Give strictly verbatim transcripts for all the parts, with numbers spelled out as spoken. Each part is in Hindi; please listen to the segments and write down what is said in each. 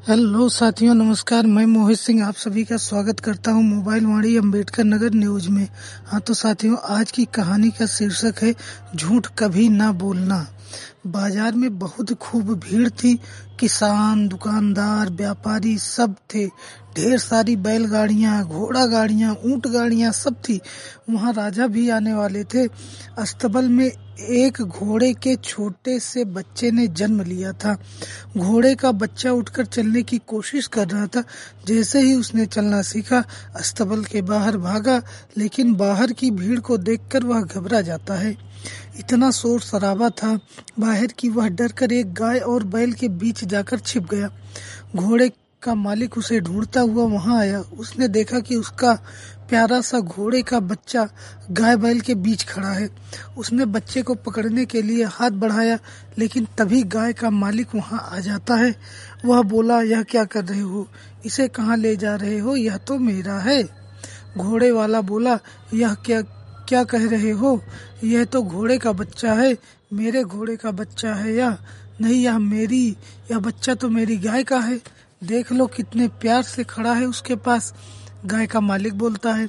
हेलो साथियों, नमस्कार। मैं मोहित सिंह आप सभी का स्वागत करता हूं मोबाइल वाणी अम्बेडकर नगर न्यूज में। हाँ तो साथियों, आज की कहानी का शीर्षक है झूठ कभी ना बोलना। बाजार में बहुत खूब भीड़ थी। किसान, दुकानदार, व्यापारी सब थे। ढेर सारी बैलगाड़ियां, घोड़ा गाड़ियां, ऊंट गाड़ियां सब थी। वहां राजा भी आने वाले थे। अस्तबल में एक घोड़े के छोटे से बच्चे ने जन्म लिया था। घोड़े का बच्चा उठकर चलने की कोशिश कर रहा था। जैसे ही उसने चलना सीखा, अस्तबल के बाहर भागा, लेकिन बाहर की भीड़ को देखकर वह घबरा जाता है। इतना शोर शराबा था बाहर की, वह डर कर एक गाय और बैल के बीच जाकर छिप गया। घोड़े का मालिक उसे ढूंढता हुआ वहां आया। उसने देखा कि उसका प्यारा सा घोड़े का बच्चा गाय बैल के बीच खड़ा है। उसने बच्चे को पकड़ने के लिए हाथ बढ़ाया, लेकिन तभी गाय का मालिक वहां आ जाता है। वह बोला, यह क्या कर रहे हो? इसे कहाँ ले जा रहे हो? यह तो मेरा है। घोड़े वाला बोला, यह क्या क्या कह रहे हो? यह तो घोड़े का बच्चा है। मेरे घोड़े का बच्चा है या नहीं? यह मेरी यह बच्चा तो मेरी गाय का है। देख लो कितने प्यार से खड़ा है उसके पास। गाय का मालिक बोलता है।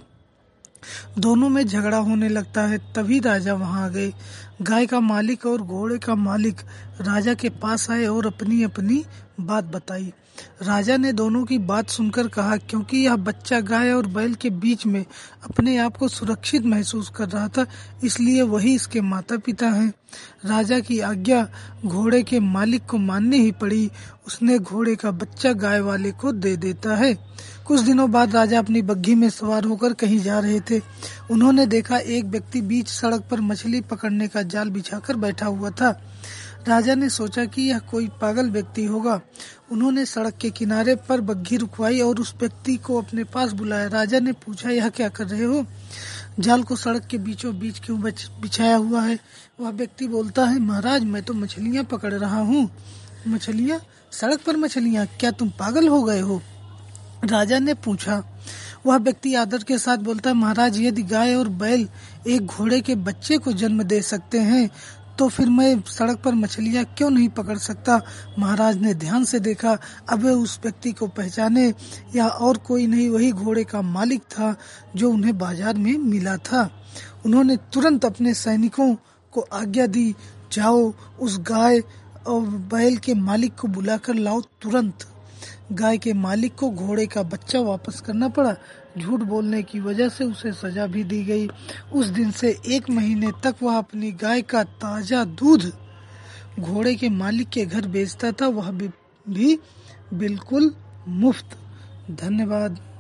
दोनों में झगड़ा होने लगता है। तभी राजा वहां आ गए। गाय का मालिक और घोड़े का मालिक राजा के पास आए और अपनी अपनी बात बताई। राजा ने दोनों की बात सुनकर कहा, क्योंकि यह बच्चा गाय और बैल के बीच में अपने आप को सुरक्षित महसूस कर रहा था, इसलिए वही इसके माता पिता हैं। राजा की आज्ञा घोड़े के मालिक को माननी ही पड़ी। उसने घोड़े का बच्चा गाय वाले को दे देता है। कुछ दिनों बाद राजा अपनी बग्घी में सवार होकर कहीं जा रहे थे। उन्होंने देखा एक व्यक्ति बीच सड़क पर मछली पकड़ने का जाल बिछाकर बैठा हुआ था। राजा ने सोचा कि यह कोई पागल व्यक्ति होगा। उन्होंने सड़क के किनारे पर बग्घी रुकवाई और उस व्यक्ति को अपने पास बुलाया। राजा ने पूछा, यह क्या कर रहे हो? जाल को सड़क के बीचों बीच क्यों बिछाया हुआ है? वह व्यक्ति बोलता है, महाराज मैं तो मछलियाँ पकड़ रहा हूँ। मछलियाँ? सड़क पर मछलियाँ? क्या तुम पागल हो गए हो? राजा ने पूछा। वह व्यक्ति आदर के साथ बोलता है, महाराज यदि गाय और बैल एक घोड़े के बच्चे को जन्म दे सकते हैं तो फिर मैं सड़क पर मछलियाँ क्यों नहीं पकड़ सकता? महाराज ने ध्यान से देखा। अब वे उस व्यक्ति को पहचाने। यह और कोई नहीं, वही घोड़े का मालिक था जो उन्हें बाजार में मिला था। उन्होंने तुरंत अपने सैनिकों को आज्ञा दी, जाओ उस गाय और बैल के मालिक को बुलाकर लाओ तुरंत। गाय के मालिक को घोड़े का बच्चा वापस करना पड़ा। झूठ बोलने की वजह से उसे सजा भी दी गई। उस दिन से एक महीने तक वह अपनी गाय का ताजा दूध घोड़े के मालिक के घर बेचता था, वह भी, भी बिल्कुल मुफ्त। धन्यवाद।